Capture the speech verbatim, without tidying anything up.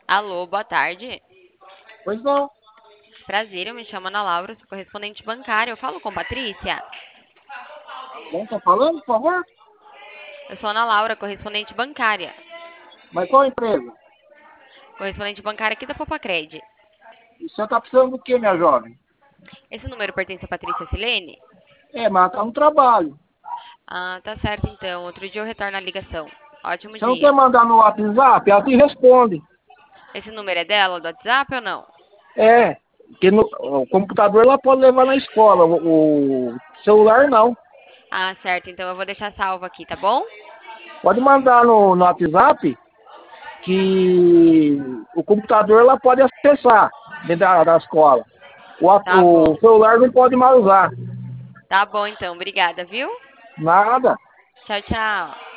Alô, boa tarde. Pois não. Prazer, eu me chamo Ana Laura, sou correspondente bancária. Eu falo com Patrícia? Quem tá falando, por favor? Eu sou Ana Laura, correspondente bancária. Mas qual empresa? Correspondente bancária aqui da Popacred. E você tá precisando do quê, minha jovem? Esse número pertence a Patrícia Silene? É, mas tá no trabalho. Ah, tá certo então. Outro dia eu retorno a ligação. Ótimo Você não quer dia. mandar no WhatsApp? Ela te responde. Esse número é dela, do WhatsApp ou não? É, que no, o computador ela pode levar na escola, o, o celular não. Ah, certo. Então eu vou deixar salvo aqui, tá bom? Pode mandar no, no WhatsApp que o computador ela pode acessar dentro da, da escola. O, a- Tá bom. o celular não pode mais usar. Tá bom então. Obrigada, viu? Nada. Tchau, tchau.